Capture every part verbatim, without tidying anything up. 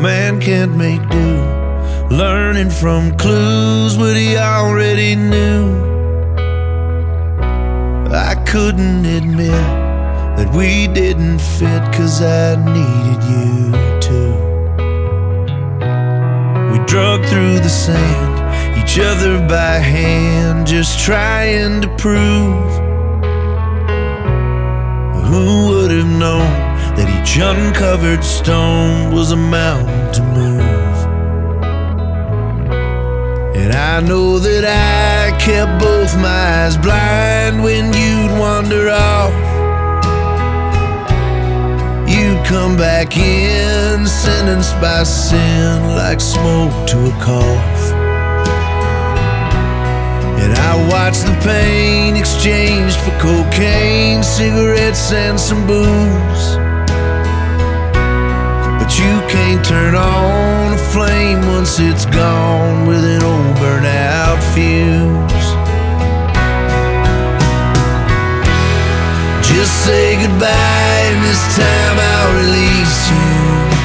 man can't make do, learning from clues what he already knew. I couldn't admit that we didn't fit, 'cause I needed you too. We drug through the sand, each other by hand, just trying to prove. Who would have known that each uncovered stone was a mountain to move? And I know that I kept both my eyes blind when you'd wander off. You'd come back in, sentenced by sin, like smoke to a cough. And I watched the pain exchanged for cocaine, cigarettes and some booze. But you can't turn on a flame once it's gone with an old burnout fuse. Just say goodbye and this time I'll release you.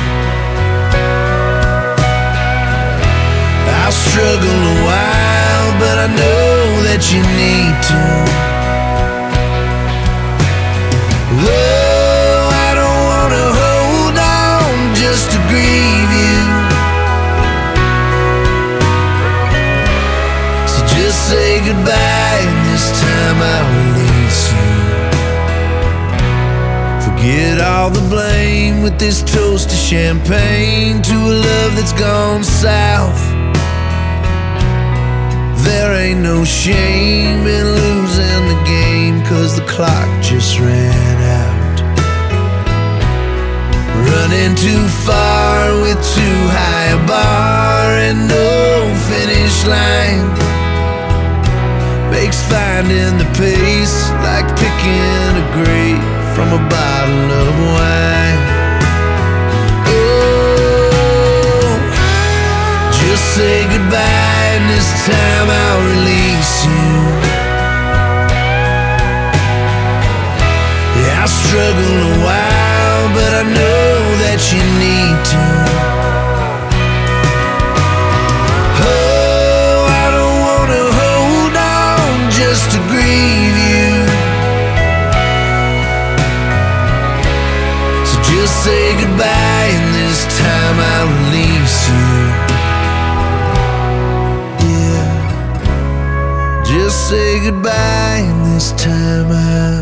I'll struggle a while, but I know that you need to. Whoa, I don't wanna hold on just to grieve you. So just say goodbye and this time I'll release you. Forget all the blame with this toast of champagne to a love that's gone south. There ain't no shame in losing the game, 'cause the clock just ran out. Running too far with too high a bar and no finish line makes finding the pace like picking a grape from a bottle of wine. Oh, just say goodbye and this time I'll release you. Yeah, I'll struggle a while, but I know that you need to. Oh, I don't wanna hold on just to grieve you. So just say goodbye and this time I'll release you. Just say goodbye and this time I